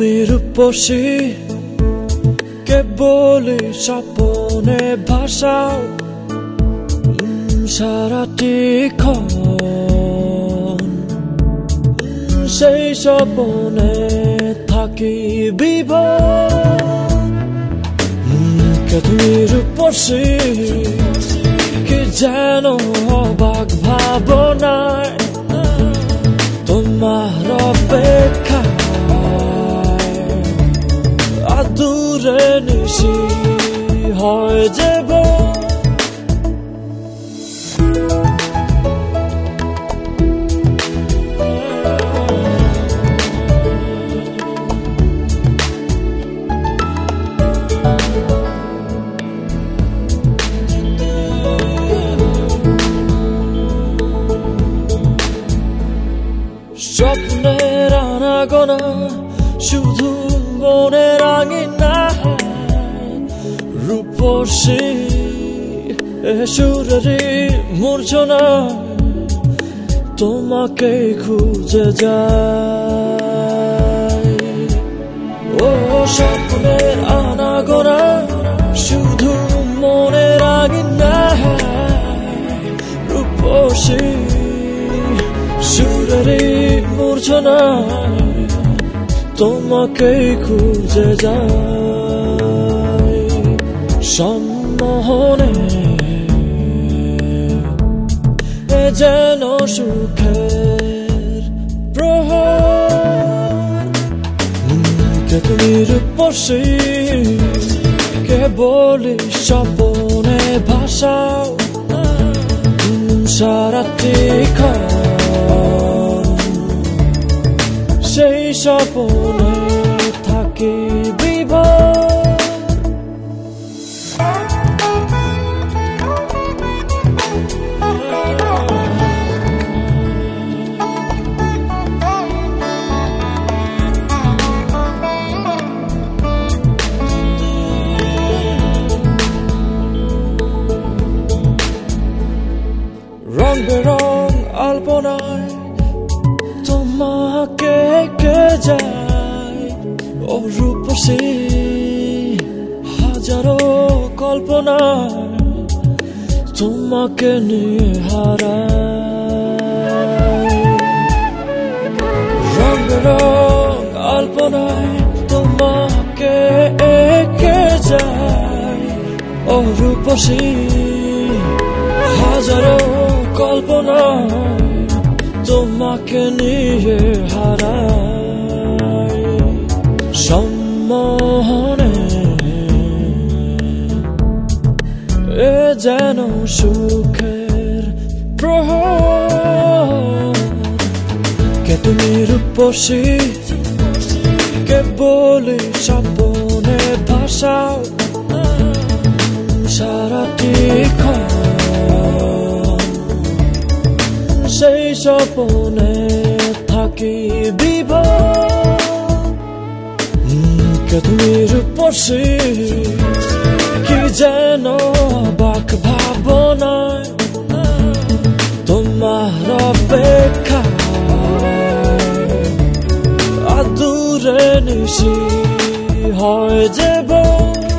তুমি রূপসী কেবল স্বপনে ভাষাও সারাটি ক্ষণ সেই স্বপনে থাকি বিভোর কে তুমি রূপসী কি যেন অবাক ভাবনায় তোমার অপেক্ষা আদুরে নিশি হয় যাব স্বপ্নের আনাগোনা শুধু মনের আঙিনা রূপসী সুরেরই মূর্ছনা তোমাকে খুঁজে যায় ও স্বপ্নের আনাগোনা শুধু মনের আঙিনা রূপসী সুরেরই মূর্ছনা তোমাকে খুঁজে যায় সম্মোহনে যেন সুখের প্রহর কে তুমি রূপসী কেবল স্বপনে ভাষাও সারাটি ক্ষণ সেই স্বপনে থাকি বিভোর রং বেরং আলপনায় তোমাকে কে যায় ও রূপসী হাজারো কল্পনায় তোমাকে নিয়ে হারায় রং বেরং আলপনায় তোমাকে কে যায় ও রূপসী হাজারো কল্পনা তোমাকে নিয়ে হারায় সম্মোহনে এ যেন সুখের প্রহর কে তুমি রূপসী কেবল স্বপনে ভাষাও সারাটি ক্ষণ সেই স্বপনে থাকি বিভোর কে তুমি রূপসী কি যেন অবাক ভাবনায় তোমার অপেক্ষা আদুরে নিশি হয় যাব